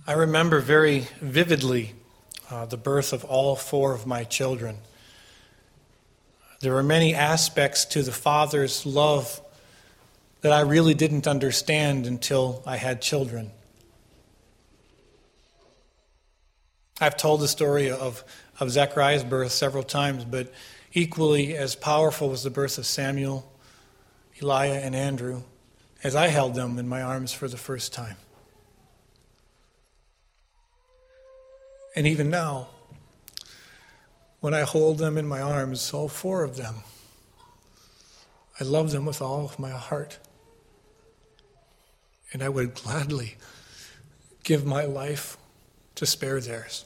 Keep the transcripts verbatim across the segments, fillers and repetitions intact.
I remember very vividly uh, the birth of all four of my children. There were many aspects to the Father's love that I really didn't understand until I had children. I've told the story of, of Zechariah's birth several times, but equally as powerful was the birth of Samuel, Eliah, and Andrew as I held them in my arms for the first time. And even now, when I hold them in my arms, all four of them, I love them with all of my heart. And I would gladly give my life to spare theirs.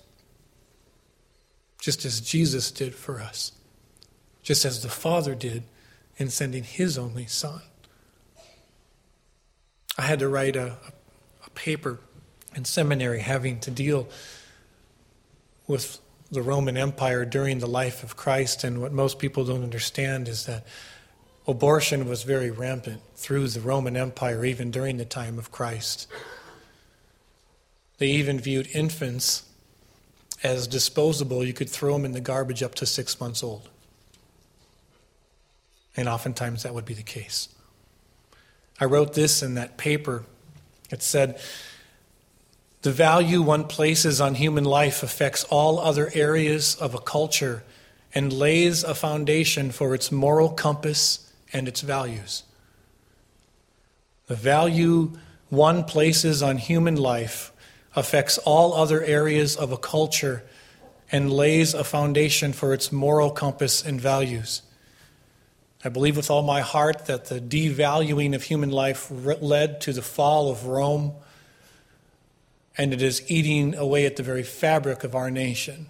Just as Jesus did for us. Just as the Father did in sending His only Son. I had to write a, a paper in seminary having to deal with the Roman Empire during the life of Christ, and what most people don't understand is that abortion was very rampant through the Roman Empire even during the time of Christ. They even viewed infants as disposable. You could throw them in the garbage up to six months old. And oftentimes that would be the case. I wrote this in that paper. It said, "The value one places on human life affects all other areas of a culture and lays a foundation for its moral compass and its values. The value one places on human life affects all other areas of a culture and lays a foundation for its moral compass and values. I believe with all my heart that the devaluing of human life led to the fall of Rome, and it is eating away at the very fabric of our nation."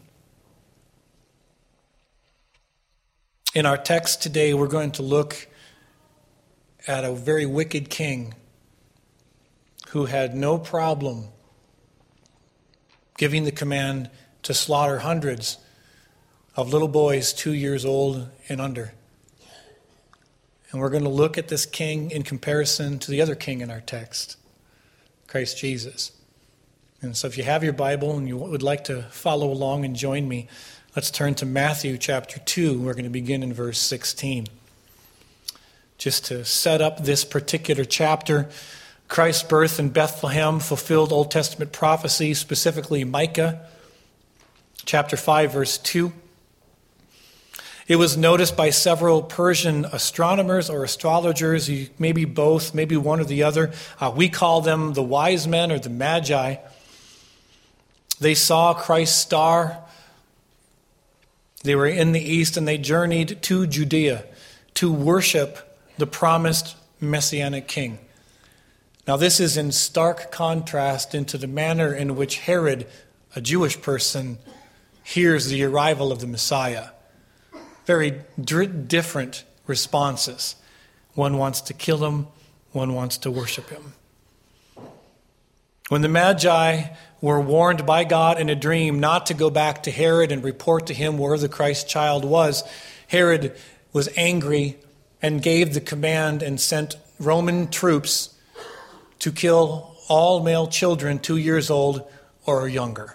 In our text today, we're going to look at a very wicked king who had no problem giving the command to slaughter hundreds of little boys two years old and under. And we're going to look at this king in comparison to the other king in our text, Christ Jesus. And so if you have your Bible and you would like to follow along and join me, let's turn to Matthew chapter two. We're going to begin in verse sixteen. Just to set up this particular chapter, Christ's birth in Bethlehem fulfilled Old Testament prophecy, specifically Micah chapter five, verse two. It was noticed by several Persian astronomers or astrologers, maybe both, maybe one or the other. Uh, we call them the wise men or the magi. They saw Christ's star. They were in the east and they journeyed to Judea to worship the promised Messianic king. Now this is in stark contrast into the manner in which Herod, a Jewish person, hears the arrival of the Messiah. Very different responses. One wants to kill him, one wants to worship him. When the Magi were warned by God in a dream not to go back to Herod and report to him where the Christ child was, Herod was angry and gave the command and sent Roman troops to kill all male children two years old or younger.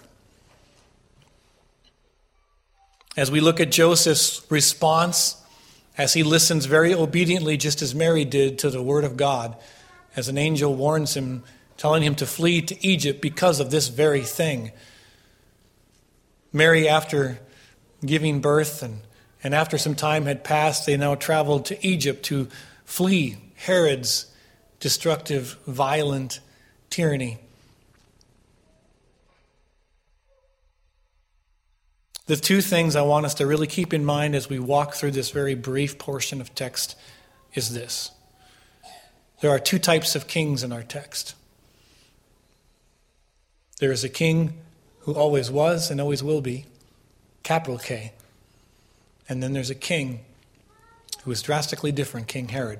As we look at Joseph's response, as he listens very obediently, just as Mary did, to the word of God, as an angel warns him, telling him to flee to Egypt because of this very thing. Mary, after giving birth and, and after some time had passed, they now traveled to Egypt to flee Herod's destructive, violent tyranny. The two things I want us to really keep in mind as we walk through this very brief portion of text is this. There are two types of kings in our text. There is a king who always was and always will be, capital K. And then there's a king who is drastically different, King Herod.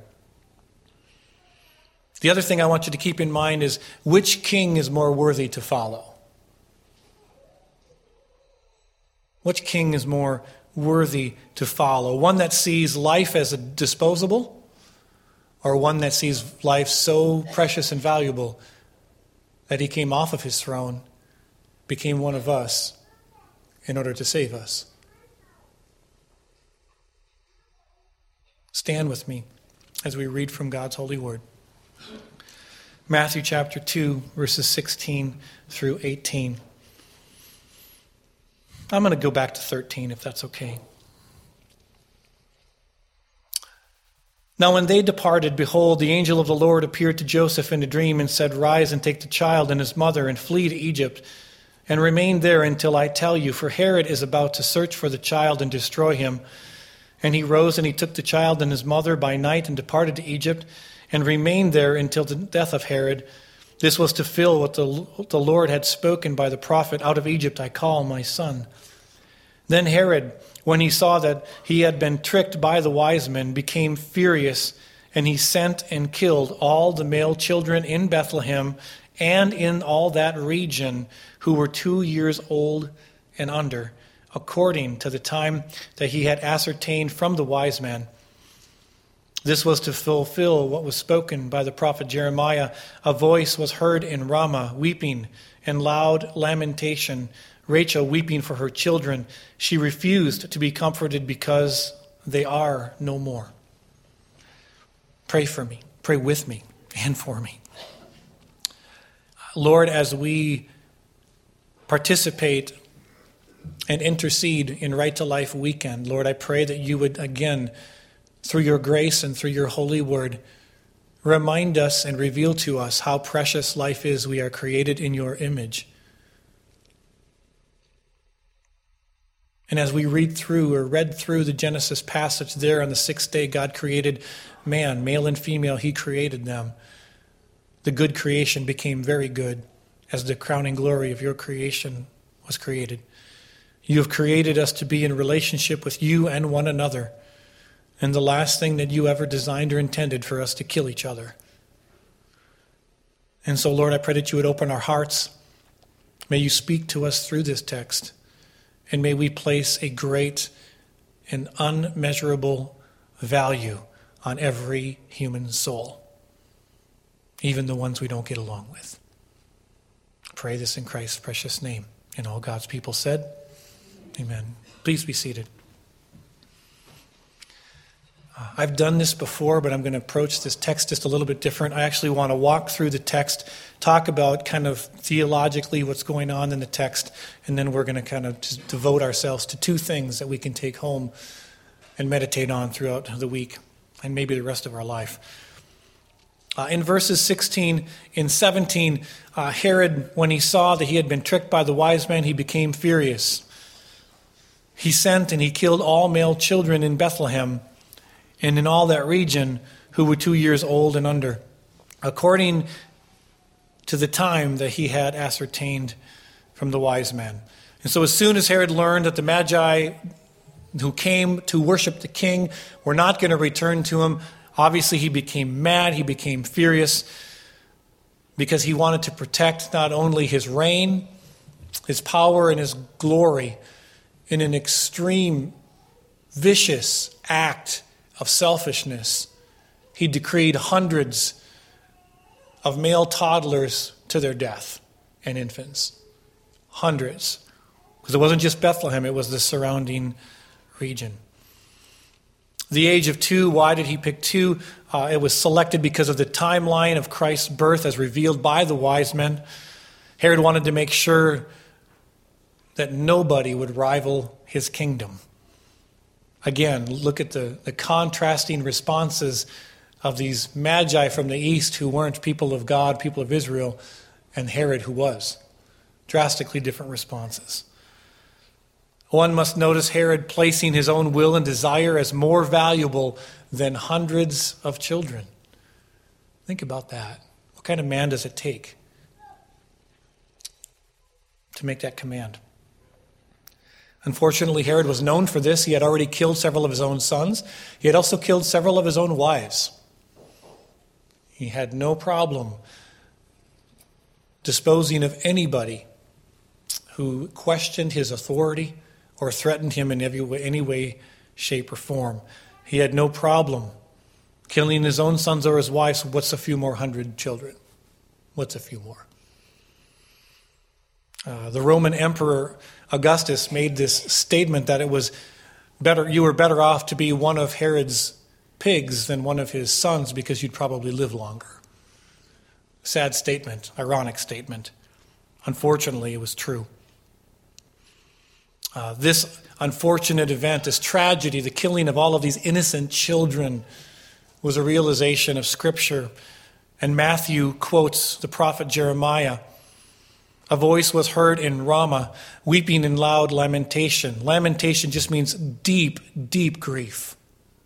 The other thing I want you to keep in mind is which king is more worthy to follow? Which king is more worthy to follow? One that sees life as a disposable, or one that sees life so precious and valuable that he came off of his throne became one of us in order to save us. Stand with me as we read from God's holy word. Matthew chapter two, verses sixteen through eighteen. I'm going to go back to thirteen, if that's okay. Now when they departed, behold, the angel of the Lord appeared to Joseph in a dream and said, Rise and take the child and his mother and flee to Egypt, and remain there until I tell you, for Herod is about to search for the child and destroy him. And he rose and he took the child and his mother by night and departed to Egypt, and remained there until the death of Herod. This was to fulfill what the, the Lord had spoken by the prophet, Out of Egypt I call my son. Then Herod, when he saw that he had been tricked by the wise men, became furious, and he sent and killed all the male children in Bethlehem and in all that region who were two years old and under, according to the time that he had ascertained from the wise men. This was to fulfill what was spoken by the prophet Jeremiah. A voice was heard in Ramah, weeping and loud lamentation, Rachel weeping for her children. She refused to be comforted because they are no more. Pray for me. Pray with me and for me. Lord, as we participate and intercede in Right to Life weekend, Lord, I pray that you would again, through your grace and through your holy word, remind us and reveal to us how precious life is. We are created in your image. And as we read through or read through the Genesis passage there, on the sixth day, God created man, male and female, he created them. The good creation became very good as the crowning glory of your creation was created. You have created us to be in relationship with you and one another. And the last thing that you ever designed or intended for us to kill each other. And so, Lord, I pray that you would open our hearts. May you speak to us through this text. And may we place a great and unmeasurable value on every human soul, even the ones we don't get along with. I pray this in Christ's precious name. And all God's people said, amen. Please be seated. Uh, I've done this before, but I'm going to approach this text just a little bit different. I actually want to walk through the text, talk about kind of theologically what's going on in the text, and then we're going to kind of just devote ourselves to two things that we can take home and meditate on throughout the week and maybe the rest of our life. Uh, in verses sixteen and seventeen, uh, Herod, when he saw that he had been tricked by the wise men, he became furious. He sent and he killed all male children in Bethlehem and in all that region who were two years old and under, according to the time that he had ascertained from the wise men. And so as soon as Herod learned that the Magi who came to worship the king were not going to return to him, obviously he became mad, he became furious, because he wanted to protect not only his reign, his power, and his glory in an extreme, vicious act of selfishness. He decreed hundreds of male toddlers to their death and infants. Hundreds. Because it wasn't just Bethlehem, it was the surrounding region. The age of two, why did he pick two? Uh, it was selected because of the timeline of Christ's birth as revealed by the wise men. Herod wanted to make sure that nobody would rival his kingdom. Again, look at the, the contrasting responses of these magi from the east who weren't people of God, people of Israel, and Herod who was. Drastically different responses. One must notice Herod placing his own will and desire as more valuable than hundreds of children. Think about that. What kind of man does it take to make that command? Unfortunately, Herod was known for this. He had already killed several of his own sons. He had also killed several of his own wives. He had no problem disposing of anybody who questioned his authority or threatened him in any way, any way, shape, or form. He had no problem killing his own sons or his wives. What's a few more hundred children? What's a few more? Uh, the Roman Emperor Augustus made this statement that it was better, you were better off to be one of Herod's pigs than one of his sons because you'd probably live longer. Sad statement, ironic statement. Unfortunately, it was true. Uh, this unfortunate event, this tragedy, the killing of all of these innocent children, was a realization of Scripture. And Matthew quotes the prophet Jeremiah. A voice was heard in Ramah, weeping in loud lamentation. Lamentation just means deep, deep grief.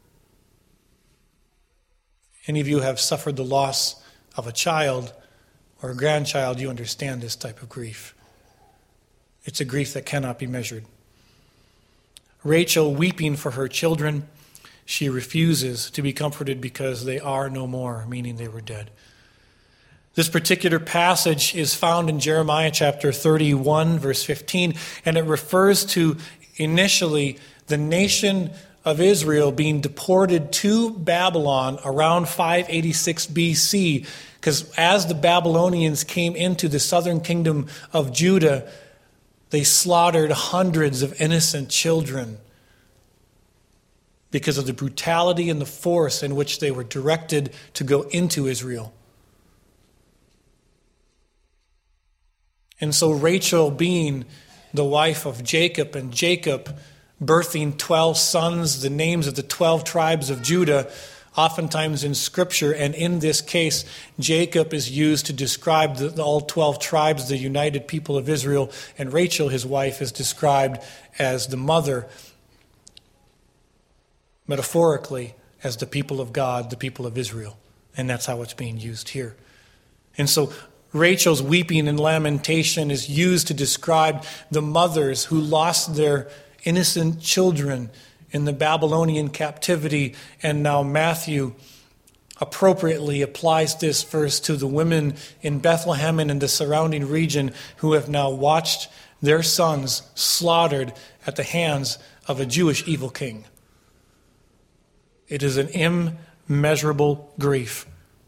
Any of you have suffered the loss of a child or a grandchild, you understand this type of grief. It's a grief that cannot be measured. Rachel weeping for her children, she refuses to be comforted because they are no more, meaning they were dead. This particular passage is found in Jeremiah chapter thirty-one, verse fifteen, and it refers to initially the nation of Israel being deported to Babylon around five eighty-six B C, because as the Babylonians came into the southern kingdom of Judah, they slaughtered hundreds of innocent children because of the brutality and the force in which they were directed to go into Israel. And so Rachel, being the wife of Jacob, and Jacob birthing twelve sons, the names of the twelve tribes of Judah, oftentimes in Scripture, and in this case, Jacob is used to describe the, all twelve tribes, the united people of Israel, and Rachel, his wife, is described as the mother, metaphorically, as the people of God, the people of Israel. And that's how it's being used here. And so Rachel's weeping and lamentation is used to describe the mothers who lost their innocent children in the Babylonian captivity. And now Matthew appropriately applies this verse to the women in Bethlehem and in the surrounding region who have now watched their sons slaughtered at the hands of a Jewish evil king. It is an immeasurable grief.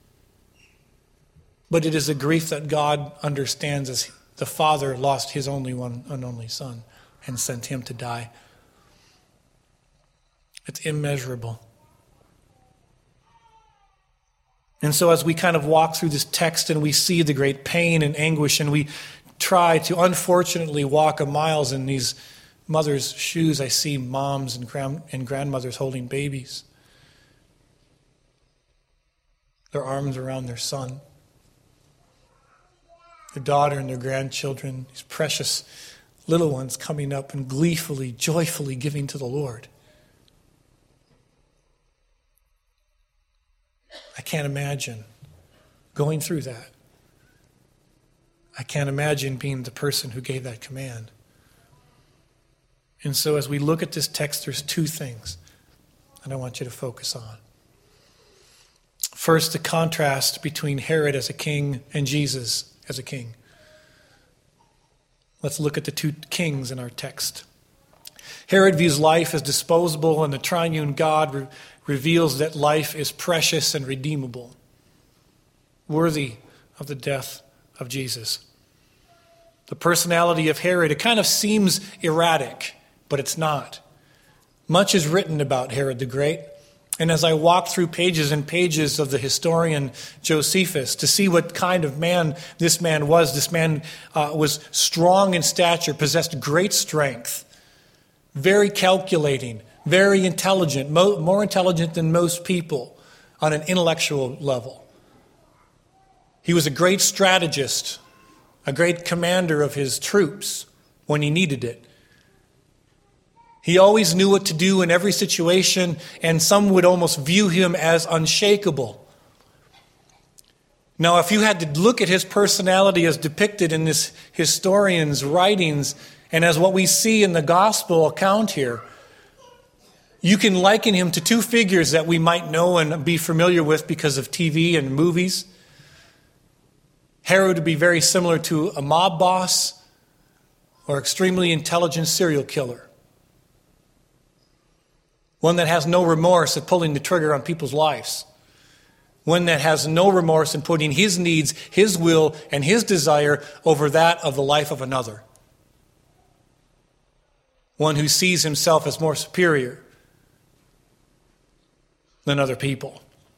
But it is a grief that God understands as the Father lost his only one and only Son and sent him to die. It's immeasurable. And so as we kind of walk through this text and we see the great pain and anguish, and we try to unfortunately walk a miles in these mothers' shoes, I see moms and, grand- and grandmothers holding babies, their arms around their son, their daughter and their grandchildren, these precious little ones coming up and gleefully, joyfully giving to the Lord. I can't imagine going through that. I can't imagine being the person who gave that command. And so as we look at this text, there's two things that I want you to focus on. First, the contrast between Herod as a king and Jesus as a king. Let's look at the two kings in our text. Herod views life as disposable, and the triune God re- reveals that life is precious and redeemable, worthy of the death of Jesus. The personality of Herod, it kind of seems erratic, but it's not. Much is written about Herod the Great. And as I walk through pages and pages of the historian Josephus to see what kind of man this man was, this man uh, was strong in stature, possessed great strength, very calculating, very intelligent, mo- more intelligent than most people on an intellectual level. He was a great strategist, a great commander of his troops when he needed it. He always knew what to do in every situation, and some would almost view him as unshakable. Now, if you had to look at his personality as depicted in this historian's writings, and as what we see in the gospel account here, you can liken him to two figures that we might know and be familiar with because of T V and movies. Herod would be very similar to a mob boss or extremely intelligent serial killer. One that has no remorse at pulling the trigger on people's lives. One that has no remorse in putting his needs, his will, and his desire over that of the life of another. One who sees himself as more superior than other people.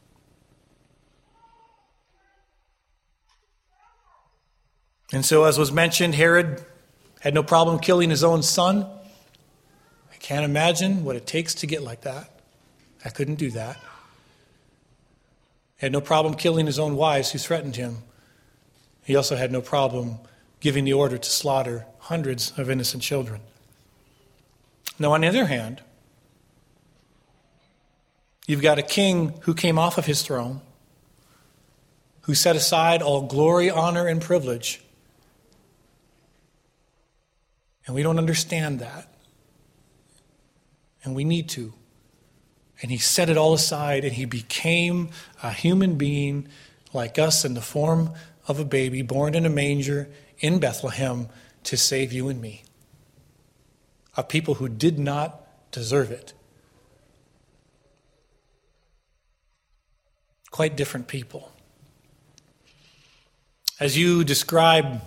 And so, as was mentioned, Herod had no problem killing his own son. I can't imagine what it takes to get like that. I couldn't do that. He had no problem killing his own wives who threatened him. He also had no problem giving the order to slaughter hundreds of innocent children. Now, on the other hand, you've got a king who came off of his throne, who set aside all glory, honor, and privilege. And we don't understand that. And we need to. And he set it all aside, and he became a human being like us in the form of a baby born in a manger in Bethlehem to save you and me. A people who did not deserve it. Quite different people. As you describe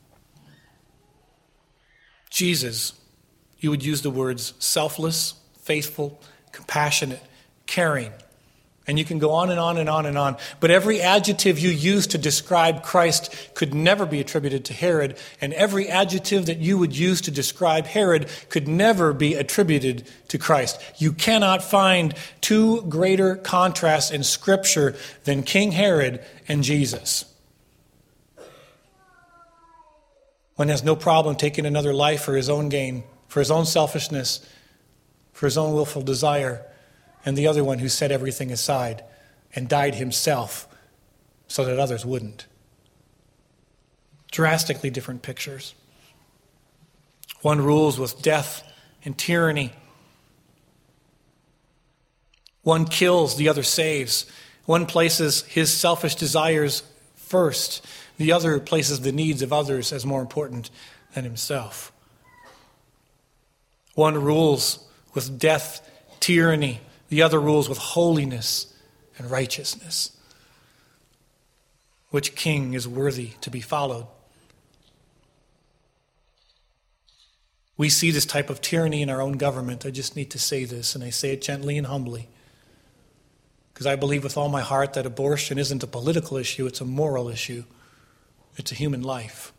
Jesus, you would use the words selfless, faithful, compassionate, caring. And you can go on and on and on and on. But every adjective you use to describe Christ could never be attributed to Herod. And every adjective that you would use to describe Herod could never be attributed to Christ. You cannot find two greater contrasts in Scripture than King Herod and Jesus. One has no problem taking another life for his own gain, for his own selfishness, for his own willful desire, and the other one who set everything aside and died himself so that others wouldn't. Drastically different pictures. One rules with death and tyranny. One kills, the other saves. One places his selfish desires first. The other places the needs of others as more important than himself. One rules with death, tyranny. The other rules with holiness and righteousness. Which king is worthy to be followed? We see this type of tyranny in our own government. I just need to say this, and I say it gently and humbly. Because I believe with all my heart that abortion isn't a political issue, it's a moral issue. It's a human life.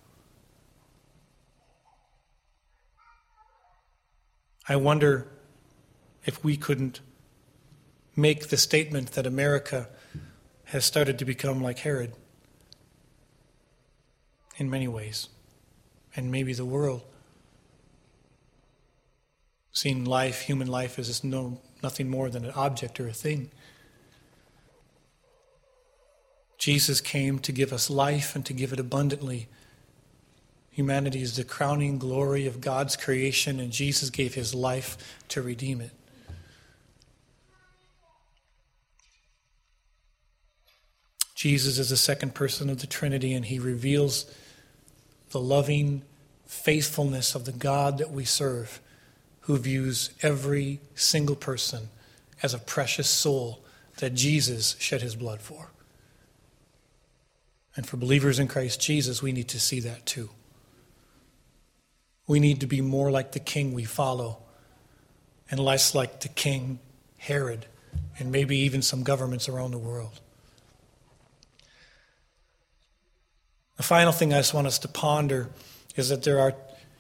I wonder if we couldn't make the statement that America has started to become like Herod in many ways, and maybe the world. Seeing life, human life, as just no, nothing more than an object or a thing. Jesus came to give us life and to give it abundantly. Humanity is the crowning glory of God's creation, and Jesus gave his life to redeem it. Jesus is the second person of the Trinity, and he reveals the loving faithfulness of the God that we serve, who views every single person as a precious soul that Jesus shed his blood for. And for believers in Christ Jesus, we need to see that too. We need to be more like the king we follow and less like the king Herod and maybe even some governments around the world. The final thing I just want us to ponder is that there are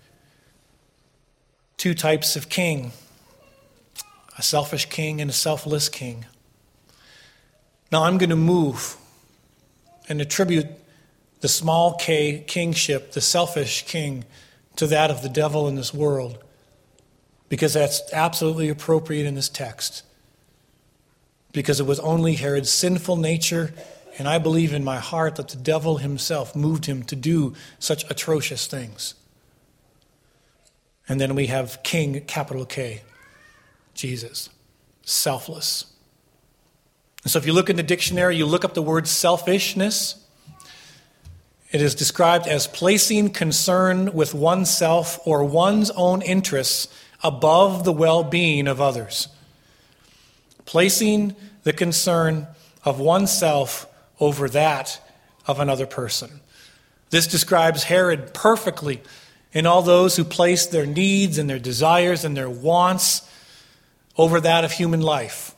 two types of king, a selfish king and a selfless king. Now I'm going to move and attribute the small k kingship, the selfish king, to that of the devil in this world, because that's absolutely appropriate in this text. Because it was only Herod's sinful nature, and I believe in my heart that the devil himself moved him to do such atrocious things. And then we have King, capital K, Jesus, selfless. And so if you look in the dictionary, you look up the word selfishness, it is described as placing concern with oneself or one's own interests above the well-being of others. Placing the concern of oneself over that of another person. This describes Herod perfectly in all those who place their needs and their desires and their wants over that of human life.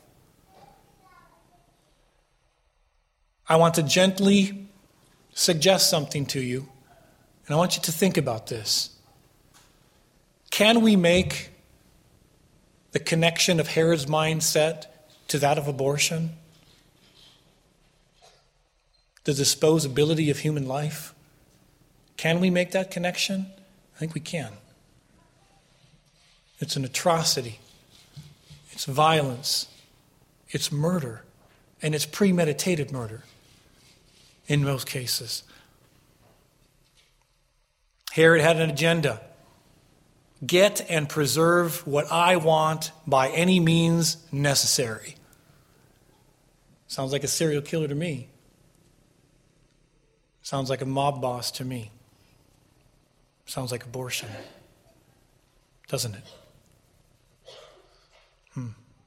I want to gently suggest something to you, and I want you to think about this. Can we make the connection of Herod's mindset to that of abortion? The disposability of human life? Can we make that connection? I think we can. It's an atrocity. It's violence. It's murder. And it's premeditated murder in most cases. Herod had an agenda. Get and preserve what I want by any means necessary. Sounds like a serial killer to me. Sounds like a mob boss to me. Sounds like abortion, doesn't it? Hmm.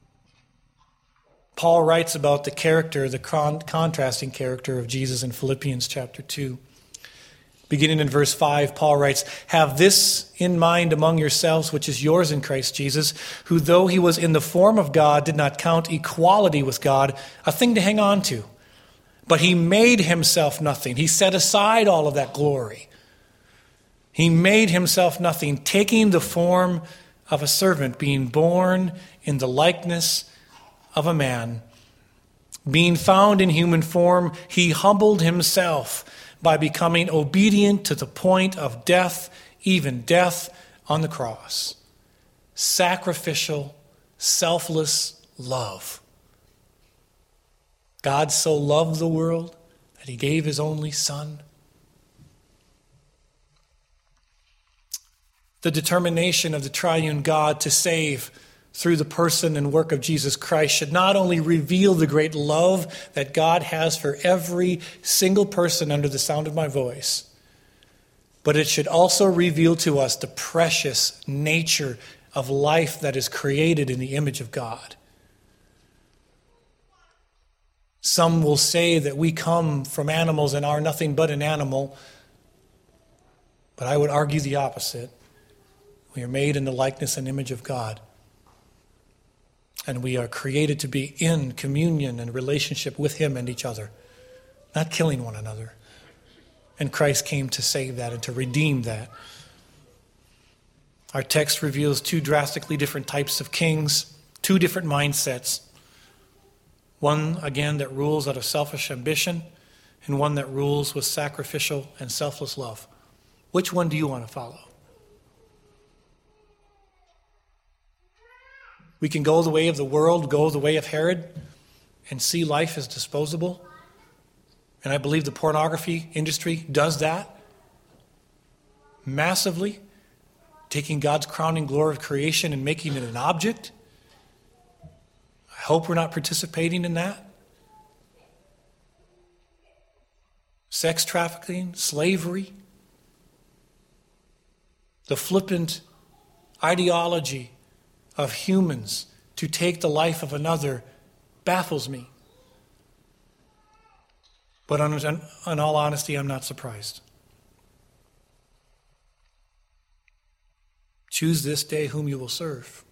Paul writes about the character, the con- contrasting character of Jesus in Philippians chapter two. Beginning in verse five, Paul writes, "Have this in mind among yourselves, which is yours in Christ Jesus, who though he was in the form of God, did not count equality with God a thing to hang on to. But he made himself nothing." He set aside all of that glory. He made himself nothing, taking the form of a servant, being born in the likeness of a man. Being found in human form, he humbled himself by becoming obedient to the point of death, even death on the cross. Sacrificial, selfless love. God so loved the world that he gave his only Son. The determination of the triune God to save through the person and work of Jesus Christ should not only reveal the great love that God has for every single person under the sound of my voice, but it should also reveal to us the precious nature of life that is created in the image of God. Some will say that we come from animals and are nothing but an animal, but I would argue the opposite. We are made in the likeness and image of God. And we are created to be in communion and relationship with him and each other, not killing one another. And Christ came to save that and to redeem that. Our text reveals two drastically different types of kings, two different mindsets. One, again, that rules out of selfish ambition, and one that rules with sacrificial and selfless love. Which one do you want to follow? We can go the way of the world, go the way of Herod, and see life as disposable. And I believe the pornography industry does that massively, taking God's crowning glory of creation and making it an object. I hope we're not participating in that. Sex trafficking, slavery, the flippant ideology of humans to take the life of another baffles me. But in all honesty, I'm not surprised. Choose this day whom you will serve.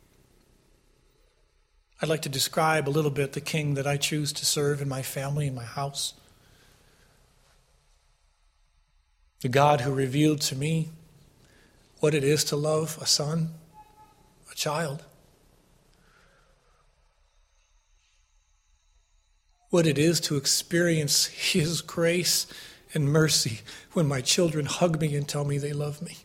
I'd like to describe a little bit the king that I choose to serve in my family, in my house. The God who revealed to me what it is to love a son, a child. What it is to experience his grace and mercy when my children hug me and tell me they love me.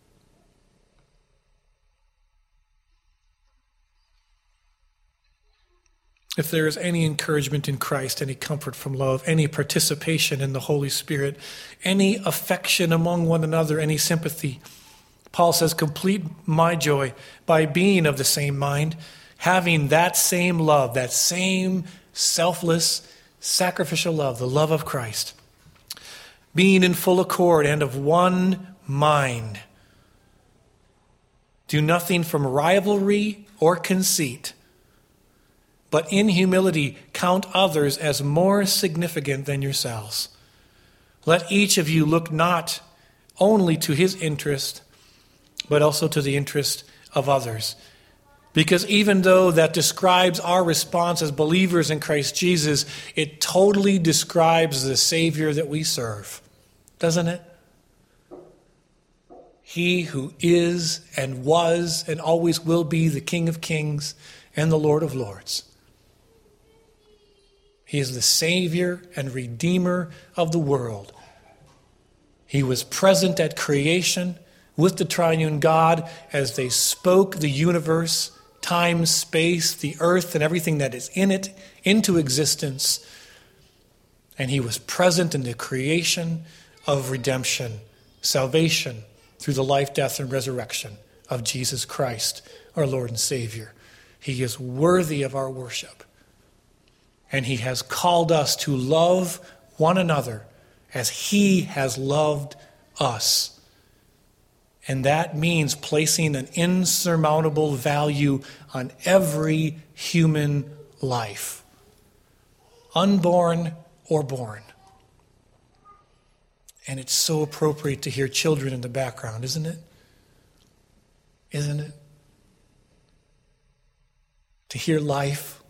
If there is any encouragement in Christ, any comfort from love, any participation in the Holy Spirit, any affection among one another, any sympathy, Paul says, complete my joy by being of the same mind, having that same love, that same selfless, sacrificial love, the love of Christ, being in full accord and of one mind. Do nothing from rivalry or conceit, but in humility count others as more significant than yourselves. Let each of you look not only to his interest, but also to the interest of others. Because even though that describes our response as believers in Christ Jesus, it totally describes the Savior that we serve, doesn't it? He who is and was and always will be the King of Kings and the Lord of Lords. He is the Savior and Redeemer of the world. He was present at creation with the triune God as they spoke the universe, time, space, the earth, and everything that is in it into existence. And he was present in the creation of redemption, salvation, through the life, death, and resurrection of Jesus Christ, our Lord and Savior. He is worthy of our worship. And he has called us to love one another as he has loved us. And that means placing an insurmountable value on every human life, unborn or born. And it's so appropriate to hear children in the background, isn't it? Isn't it? To hear life.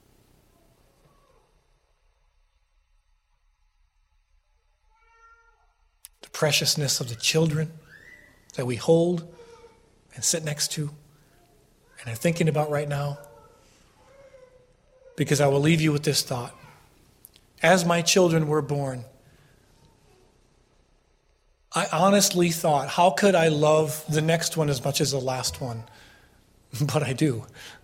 The preciousness of the children that we hold and sit next to and are thinking about right now. Because I will leave you with this thought. As my children were born, I honestly thought, how could I love the next one as much as the last one? But I do.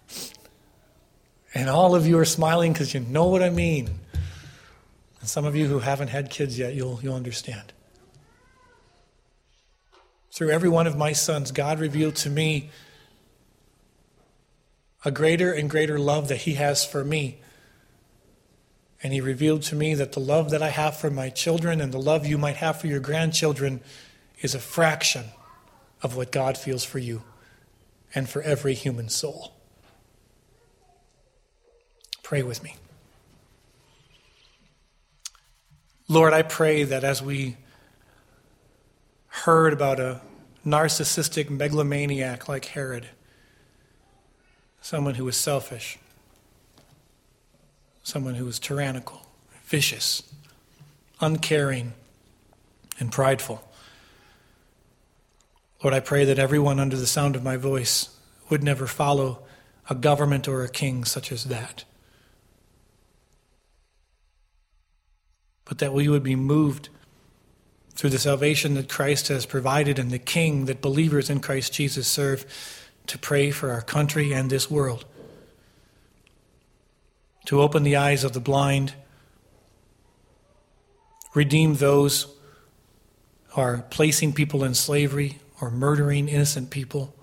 And all of you are smiling because you know what I mean. And some of you who haven't had kids yet, you'll, you'll understand. Through every one of my sons, God revealed to me a greater and greater love that he has for me. And he revealed to me that the love that I have for my children and the love you might have for your grandchildren is a fraction of what God feels for you and for every human soul. Pray with me. Lord, I pray that as we heard about a narcissistic megalomaniac like Herod, someone who was selfish, someone who was tyrannical, vicious, uncaring, and prideful. Lord, I pray that everyone under the sound of my voice would never follow a government or a king such as that, but that we would be moved through the salvation that Christ has provided and the King that believers in Christ Jesus serve to pray for our country and this world, to open the eyes of the blind, redeem those who are placing people in slavery or murdering innocent people,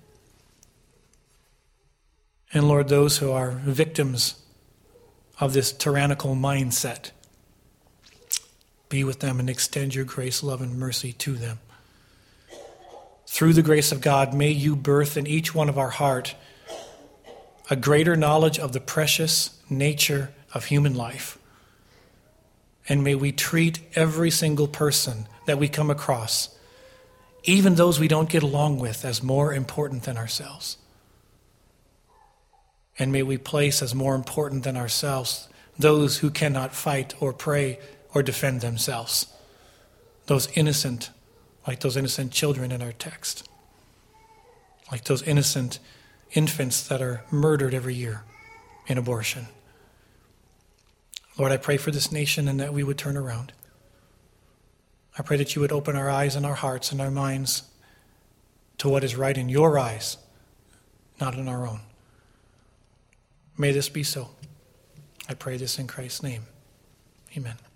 and Lord, those who are victims of this tyrannical mindset. Be with them and extend your grace, love, and mercy to them. Through the grace of God, may you birth in each one of our heart a greater knowledge of the precious nature of human life. And may we treat every single person that we come across, even those we don't get along with, as more important than ourselves. And may we place as more important than ourselves those who cannot fight or pray or defend themselves. Those innocent, like those innocent children in our text. Like those innocent infants that are murdered every year in abortion. Lord, I pray for this nation and that we would turn around. I pray that you would open our eyes and our hearts and our minds to what is right in your eyes, not in our own. May this be so. I pray this in Christ's name. Amen.